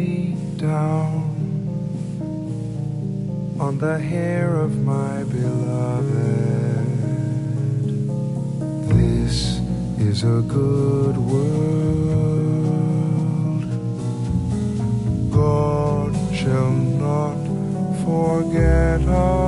lay down on the hair of my beloved. This is a good world. God shall not forget us.